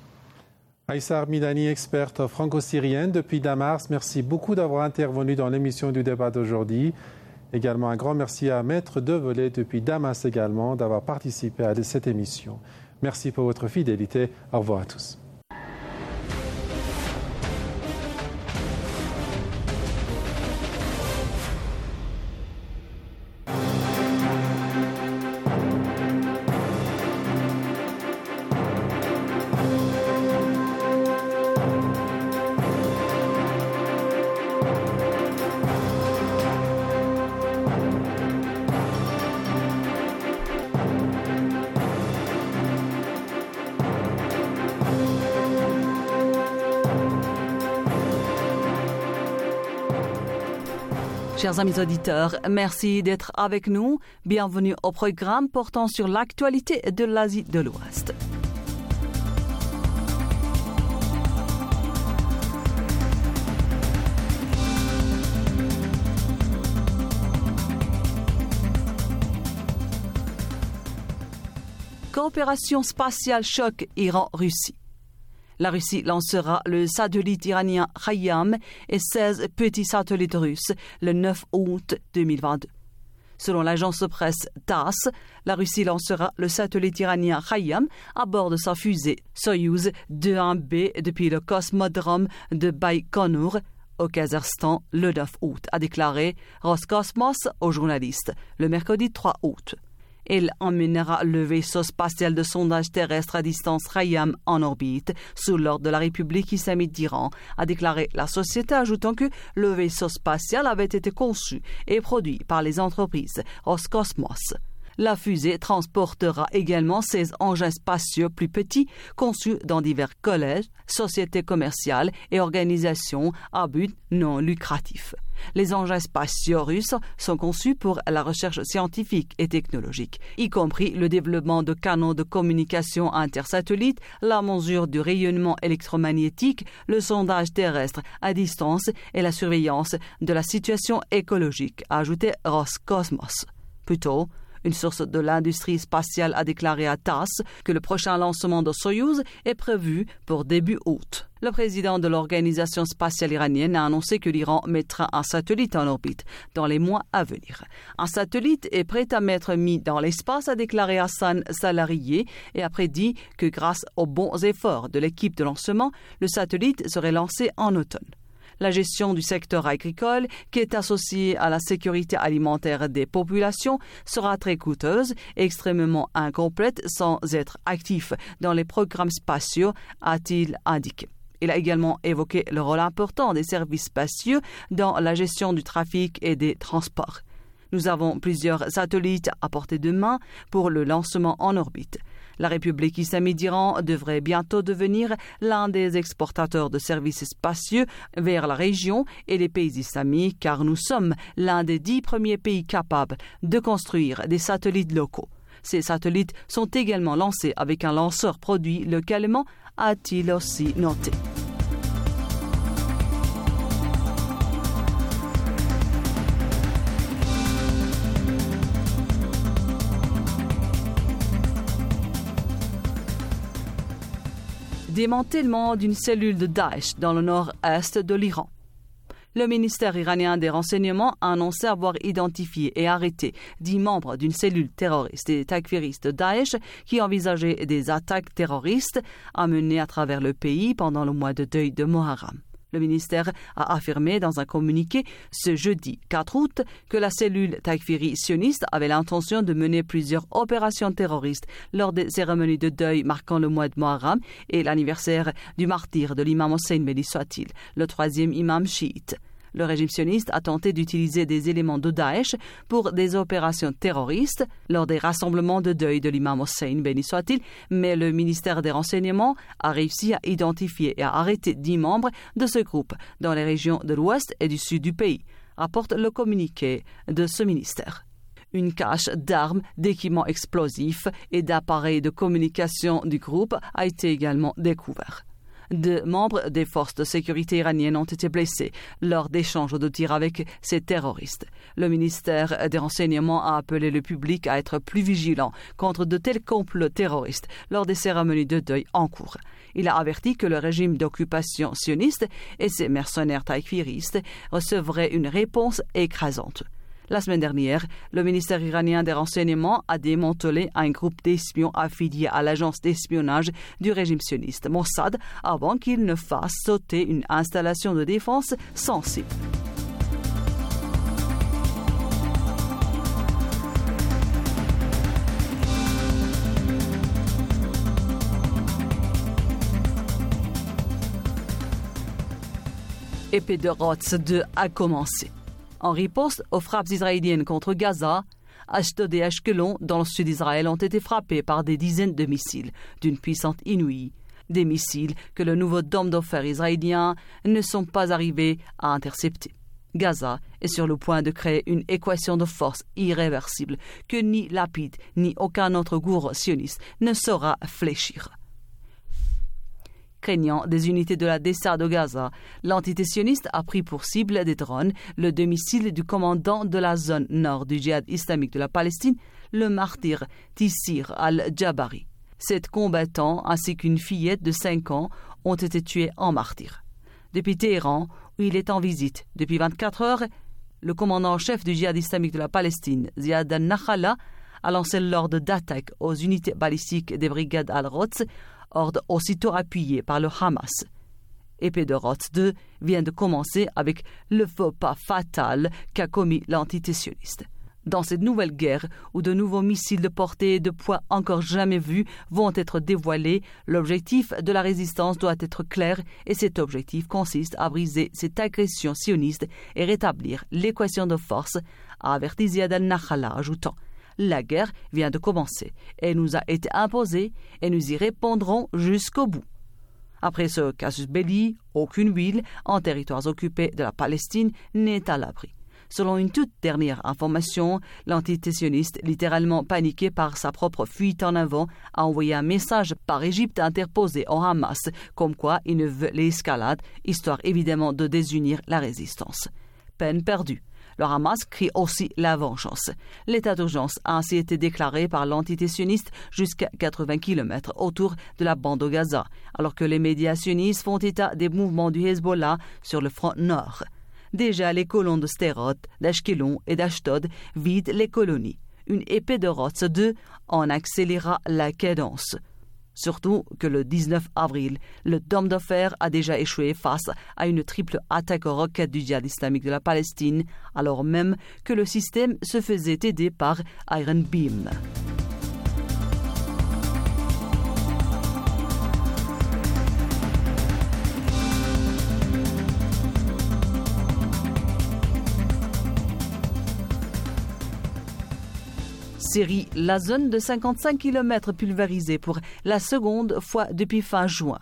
Aïssar Midani, experte franco-syrienne depuis Damas, merci beaucoup d'avoir intervenu dans l'émission du débat d'aujourd'hui. Également un grand merci à Maître Develay depuis Damas également d'avoir participé à cette émission. Merci pour votre fidélité. Au revoir à tous. Chers amis auditeurs, merci d'être avec nous. Bienvenue au programme portant sur l'actualité de l'Asie de l'Ouest. Coopération spatiale choc Iran-Russie. La Russie lancera le satellite iranien Hayam et seize petits satellites russes le neuf août deux mille vingt-deux. Selon l'agence de presse TASS, la Russie lancera le satellite iranien Hayam à bord de sa fusée Soyouz deux un B depuis le cosmodrome de Baïkonour au Kazakhstan le neuf août, a déclaré Roscosmos aux journalistes le mercredi trois août. Elle emmènera le vaisseau spatial de sondage terrestre à distance Hayam en orbite sous l'ordre de la République islamique d'Iran, a déclaré la société, ajoutant que le vaisseau spatial avait été conçu et produit par les entreprises Roscosmos. La fusée transportera également seize engins spatiaux plus petits conçus dans divers collèges, sociétés commerciales et organisations à but non lucratif. Les engins spatiaux russes sont conçus pour la recherche scientifique et technologique, y compris le développement de canaux de communication intersatellites, la mesure du rayonnement électromagnétique, le sondage terrestre à distance et la surveillance de la situation écologique, a ajouté Roscosmos. Plus tôt, une source de l'industrie spatiale a déclaré à TASS que le prochain lancement de Soyouz est prévu pour début août. Le président de l'organisation spatiale iranienne a annoncé que l'Iran mettra un satellite en orbite dans les mois à venir. Un satellite est prêt à m'être mis dans l'espace, a déclaré Hassan Salarié, et a prédit que grâce aux bons efforts de l'équipe de lancement, le satellite serait lancé en automne. La gestion du secteur agricole, qui est associée à la sécurité alimentaire des populations, sera très coûteuse et extrêmement incomplète sans être actif dans les programmes spatiaux, a-t-il indiqué. Il a également évoqué le rôle important des services spatiaux dans la gestion du trafic et des transports. Nous avons plusieurs satellites à portée de main pour le lancement en orbite. La République islamique d'Iran devrait bientôt devenir l'un des exportateurs de services spatiaux vers la région et les pays islamiques, car nous sommes l'un des dix premiers pays capables de construire des satellites locaux. Ces satellites sont également lancés avec un lanceur produit localement, a-t-il aussi noté. Démantèlement d'une cellule de Daesh dans le nord-est de l'Iran. Le ministère iranien des Renseignements a annoncé avoir identifié et arrêté dix membres d'une cellule terroriste et takfiriste de Daesh qui envisageait des attaques terroristes à mener à travers le pays pendant le mois de deuil de Muharram. Le ministère a affirmé dans un communiqué ce jeudi quatre août que la cellule takfiri sioniste avait l'intention de mener plusieurs opérations terroristes lors des cérémonies de deuil marquant le mois de Muharram et l'anniversaire du martyre de l'imam Hossein béni soit-il, le troisième imam chiite. Le régime sioniste a tenté d'utiliser des éléments de Daesh pour des opérations terroristes lors des rassemblements de deuil de l'imam Hossein béni soit-il, mais le ministère des Renseignements a réussi à identifier et à arrêter dix membres de ce groupe dans les régions de l'ouest et du sud du pays, rapporte le communiqué de ce ministère. Une cache d'armes, d'équipements explosifs et d'appareils de communication du groupe a été également découverte. Deux membres des forces de sécurité iraniennes ont été blessés lors d'échanges de tirs avec ces terroristes. Le ministère des Renseignements a appelé le public à être plus vigilant contre de tels complots terroristes lors des cérémonies de deuil en cours. Il a averti que le régime d'occupation sioniste et ses mercenaires takfiristes recevraient une réponse écrasante. La semaine dernière, le ministère iranien des Renseignements a démantelé un groupe d'espions affiliés à l'agence d'espionnage du régime sioniste Mossad avant qu'il ne fasse sauter une installation de défense sensible. Épée de Rotz deux a commencé. En riposte aux frappes israéliennes contre Gaza, Ashdod et Ashkelon, dans le sud d'Israël, ont été frappés par des dizaines de missiles d'une puissance inouïe. Des missiles que le nouveau dôme de fer israélien ne sont pas arrivés à intercepter. Gaza est sur le point de créer une équation de force irréversible que ni Lapid ni aucun autre gourou sioniste ne saura fléchir. Craignant des unités de la D S A de Gaza, l'entité sioniste a pris pour cible des drones le domicile du commandant de la zone nord du djihad islamique de la Palestine, le martyr Tissir al-Jabari. Sept combattants ainsi qu'une fillette de cinq ans ont été tués en martyr. Depuis Téhéran, où il est en visite depuis vingt-quatre heures, le commandant-chef du djihad islamique de la Palestine, Ziad al-Nakhala, a lancé l'ordre d'attaque aux unités balistiques des brigades Al-Rots, ordre aussitôt appuyé par le Hamas. Épée de Rots deux vient de commencer avec le faux pas fatal qu'a commis l'entité sioniste. Dans cette nouvelle guerre, où de nouveaux missiles de portée et de poids encore jamais vus vont être dévoilés, l'objectif de la résistance doit être clair et cet objectif consiste à briser cette agression sioniste et rétablir l'équation de force, a averti Ziad al-Nakhala, ajoutant « La guerre vient de commencer, elle nous a été imposée et nous y répondrons jusqu'au bout ». Après ce casus belli, aucune ville en territoires occupés de la Palestine n'est à l'abri. Selon une toute dernière information, l'entité sioniste, littéralement paniquée par sa propre fuite en avant, a envoyé un message par Égypte interposé au Hamas, comme quoi il ne veut l'escalade, histoire évidemment de désunir la résistance. Peine perdue. Le Hamas crie aussi la vengeance. L'état d'urgence a ainsi été déclaré par l'entité sioniste jusqu'à quatre-vingts kilomètres autour de la bande de Gaza, alors que les médias sionistes font état des mouvements du Hezbollah sur le front nord. Déjà, les colons de Sderot, d'Ashkelon et d'Ashdod vident les colonies. Une épée de Rots deux en accélérera la cadence. Surtout que le dix-neuf avril, le Dôme de fer a déjà échoué face à une triple attaque aux roquettes du djihad islamique de la Palestine, alors même que le système se faisait aider par Iron Beam. Syrie, la zone de cinquante-cinq kilomètres pulvérisée pour la seconde fois depuis fin juin.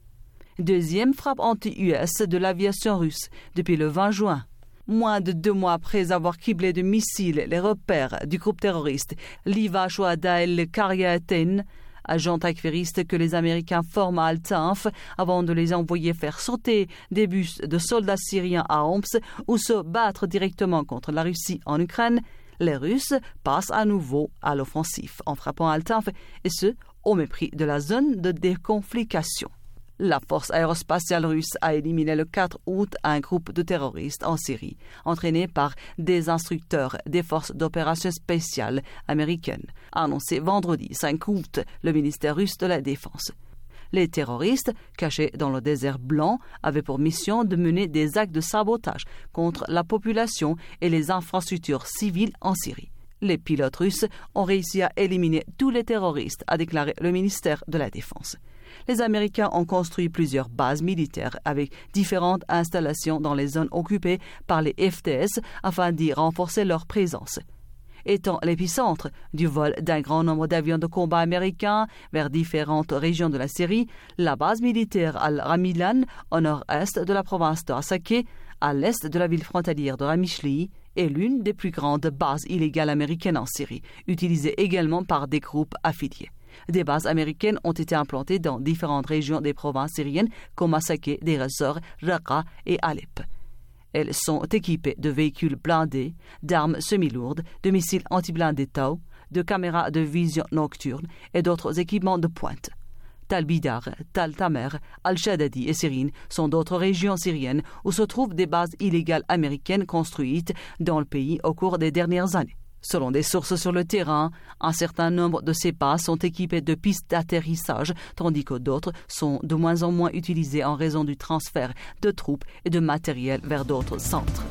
Deuxième frappe anti-U S de l'aviation russe depuis le vingt juin. Moins de deux mois après avoir criblé de missiles les repères du groupe terroriste Liva Shohada el-Qaryatain, agent takfiriste que les Américains forment à Al-Tanf avant de les envoyer faire sauter des bus de soldats syriens à Homs ou se battre directement contre la Russie en Ukraine, les Russes passent à nouveau à l'offensive en frappant Al-Tanf et ce, au mépris de la zone de déconflication. La force aérospatiale russe a éliminé le quatre août un groupe de terroristes en Syrie, entraîné par des instructeurs des forces d'opération spéciales américaines, a annoncé vendredi cinq août le ministère russe de la Défense. Les terroristes, cachés dans le désert blanc, avaient pour mission de mener des actes de sabotage contre la population et les infrastructures civiles en Syrie. Les pilotes russes ont réussi à éliminer tous les terroristes, a déclaré le ministère de la Défense. Les Américains ont construit plusieurs bases militaires avec différentes installations dans les zones occupées par les F T S afin d'y renforcer leur présence. Étant l'épicentre du vol d'un grand nombre d'avions de combat américains vers différentes régions de la Syrie, la base militaire Al-Ramilan, au nord-est de la province de Hasakeh, à l'est de la ville frontalière de Ramishli, est l'une des plus grandes bases illégales américaines en Syrie, utilisée également par des groupes affiliés. Des bases américaines ont été implantées dans différentes régions des provinces syriennes comme Hasakeh, Deir ez-Zor, Raqqa et Alep. Elles sont équipées de véhicules blindés, d'armes semi-lourdes, de missiles anti-blindés Tau, de caméras de vision nocturne et d'autres équipements de pointe. Tal Bidar, Tal Tamer, Al-Shadadi et Sirine sont d'autres régions syriennes où se trouvent des bases illégales américaines construites dans le pays au cours des dernières années. Selon des sources sur le terrain, un certain nombre de ces bases sont équipées de pistes d'atterrissage, tandis que d'autres sont de moins en moins utilisées en raison du transfert de troupes et de matériel vers d'autres centres.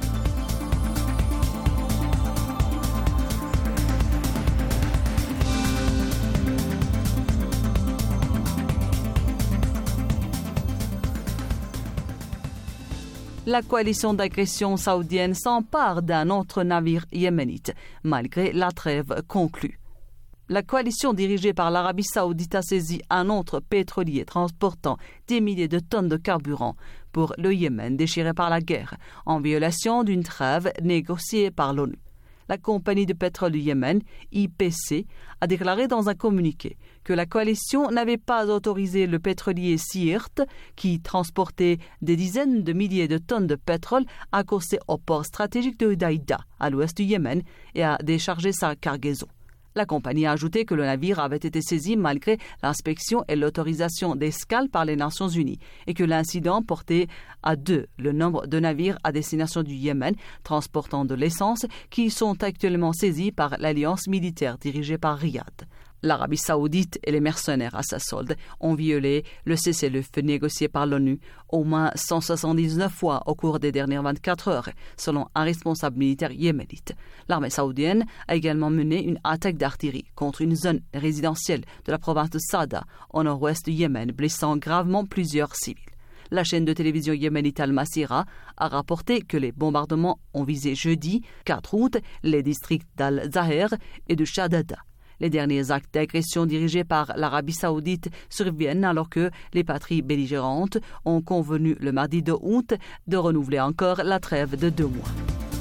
La coalition d'agression saoudienne s'empare d'un autre navire yéménite, malgré la trêve conclue. La coalition dirigée par l'Arabie saoudite a saisi un autre pétrolier transportant des milliers de tonnes de carburant pour le Yémen déchiré par la guerre, en violation d'une trêve négociée par l'ONU. La compagnie de pétrole du Yémen, I P C, a déclaré dans un communiqué que la coalition n'avait pas autorisé le pétrolier Siirt, qui transportait des dizaines de milliers de tonnes de pétrole, à accoster au port stratégique de Hudaïda, à l'ouest du Yémen, et à décharger sa cargaison. La compagnie a ajouté que le navire avait été saisi malgré l'inspection et l'autorisation d'escale par les Nations Unies et que l'incident portait à deux le nombre de navires à destination du Yémen transportant de l'essence qui sont actuellement saisis par l'alliance militaire dirigée par Riyad. L'Arabie saoudite et les mercenaires à sa solde ont violé le cessez-le-feu négocié par l'ONU au moins cent soixante-dix-neuf fois au cours des dernières vingt-quatre heures, selon un responsable militaire yéménite. L'armée saoudienne a également mené une attaque d'artillerie contre une zone résidentielle de la province de Sada, au nord-ouest du Yémen, blessant gravement plusieurs civils. La chaîne de télévision yéménite Al-Masira a rapporté que les bombardements ont visé jeudi, quatre août, les districts d'Al-Zahir et de Shadada. Les derniers actes d'agression dirigés par l'Arabie saoudite surviennent alors que les patries belligérantes ont convenu le mardi deux août de renouveler encore la trêve de deux mois.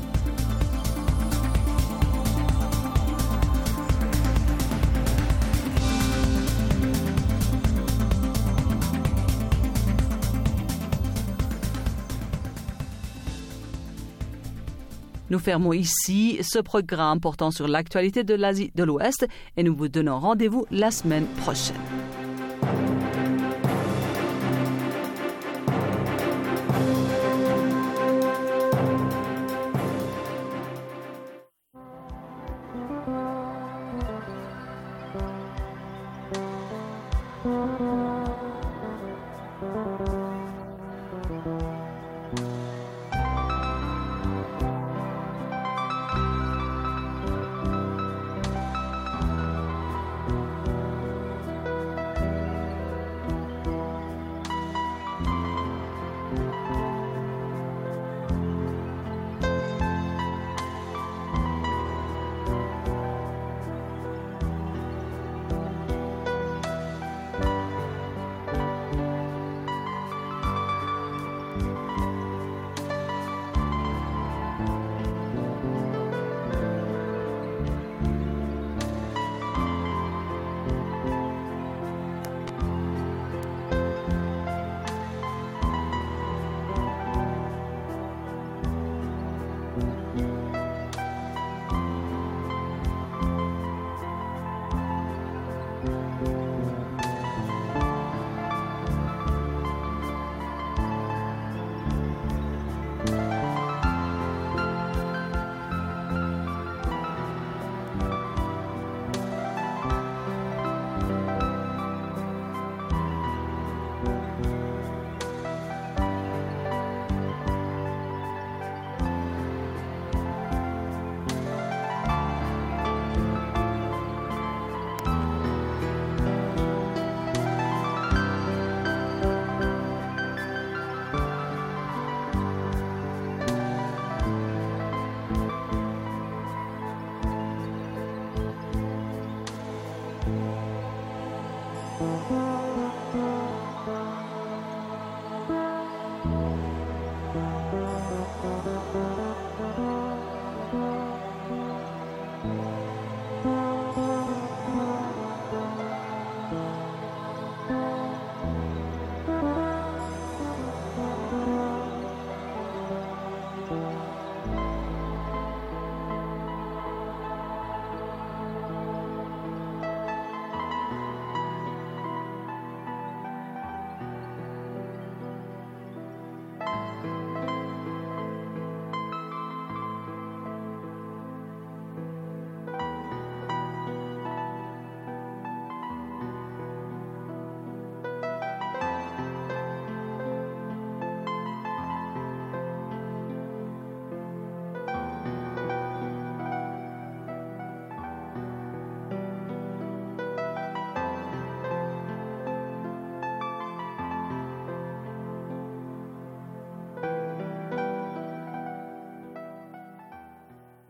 Nous fermons ici ce programme portant sur l'actualité de l'Asie de l'Ouest et nous vous donnons rendez-vous la semaine prochaine.